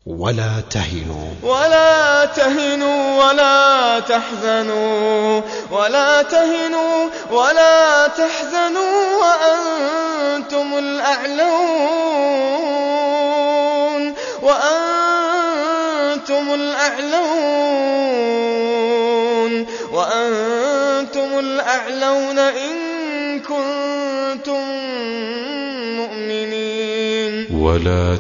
ولا تهنوا ولا تحزنوا وأنتم الأعلون إن كنتم مؤمنين. ولا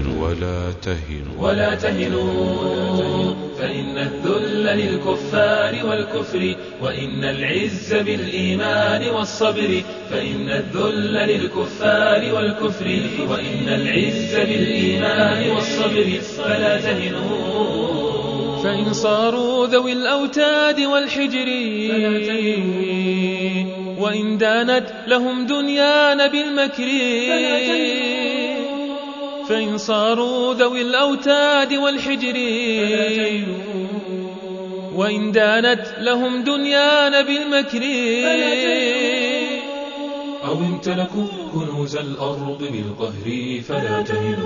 تهنوا فإن الذل للكفار والكفر وإن العز بالإيمان والصبر. فإن الذل للكفار والكفر وإن العز بالإيمان والصبر. فلا تهنوا فإن صاروا ذوي الأوتاد والحجر وإن دانت لهم دنيان بالمكر. فإن صاروا ذوي الأوتاد والحجر وإن دانت لهم دنيان بالمكر. أو امتلكوا كنوز الأرض بالقهر. فلا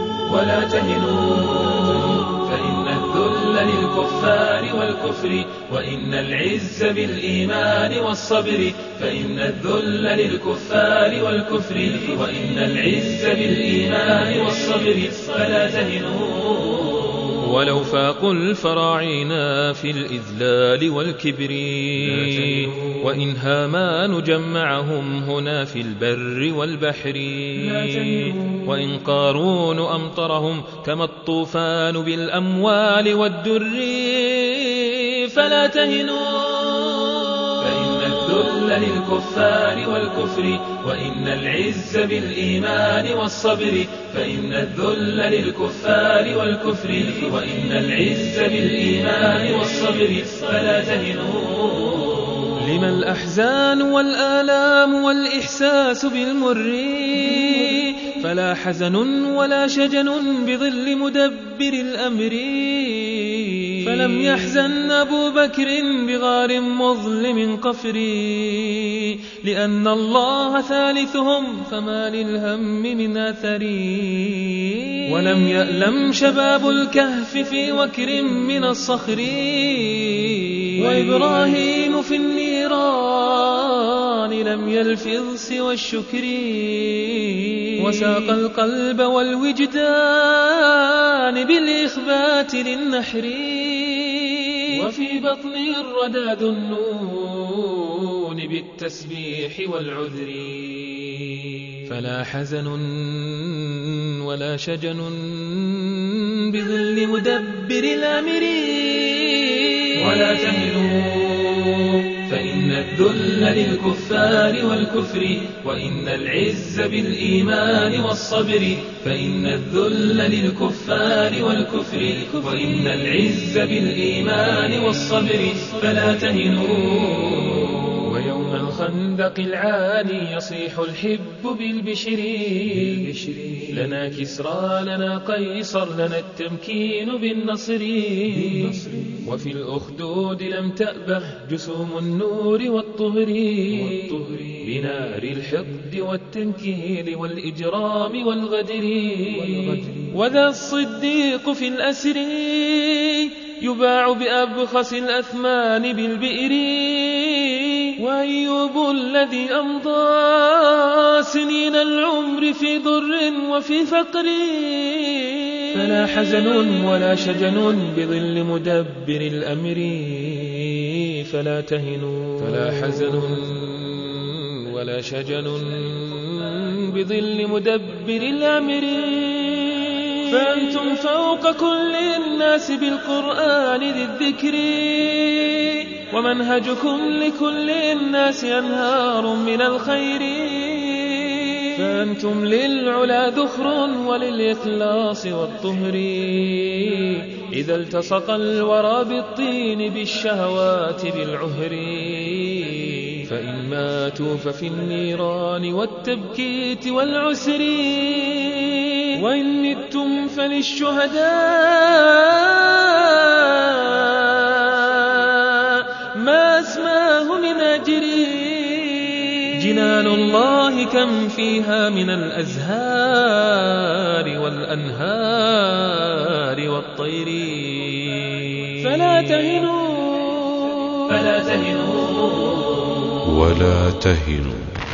تهنوا فإن الذل للكفار والكفر وإن العز بالإيمان والصبر. فإن الذل للكفار والكفر وإن العز بالإيمان والصبر. فلا تهنوا ولو فاقوا الفراعين في الإذلال والكبر وإن هامان جمعهم هنا في البر والبحر. وإن قارون أمطرهم كما الطوفان بالأموال والدر. فلا تهنوا فإن الذل للكفار والكفر وإن العز بالإيمان والصبر. فإن الذل للكفار والكفر وإن العز بالإيمان والصبر. فلا تهنوا لما الأحزان والآلام والإحساس بالمر. فلا حزن ولا شجن بظل مدبر الأمر. فلم يحزن أبو بكر بغار مظلم قفر لأن الله ثالثهم فما للهم من أثر. ولم يألم شباب الكهف في وكر من الصخر. وإبراهيم في النيران لم يلفظ سوى الشكر. وساق القلب والوجدان بالإخبات للنحر. وفي بطن الردى ذو النون بالتسبيح والعذر. فلا حزن ولا شجن بظل مدبر الأمر. ولا تهنوا فإن الذل للكفار والكفر وإن العز بالإيمان والصبر. فإن الذل للكفار والكفر وإن العز بالإيمان والصبر. فلا تهنوا ويوم الخندق العاني يصيح الحب بالبشر. لنا كسرى لنا قيصر لنا التمكين بالنصر. وفي الأخدود لم تأبه جسوم النور والطهر بنار الحقد والتنكيل والإجرام والغدر. وذا الصديق في الأسر يباع بأبخس الأثمان بالبئر. وأيوب الذي أمضى سنين العمر في ضر وفي فقر. فلا حزن ولا شجن بظل مدبر الأمر. فلا تهنوا فلا حزن ولا شجن بظل مدبر الأمر. فأنتم فوق كل الناس بالقرآن ذي الذكر. ومنهجكم لكل الناس أنهار من الخير. فأنتم للعلا ذخر وللإخلاص والطهر. إذا التصق الورى بالطين بالشهوات بالعهر. فإن ماتوا ففي النيران والتبكيت والعسر. وإن متم فللشهداء ما أسماه من أجري. جنان الله كم فيها من الأزهار والأنهار الطير. فلا تهنوا فلا تهنوا ولا تهنوا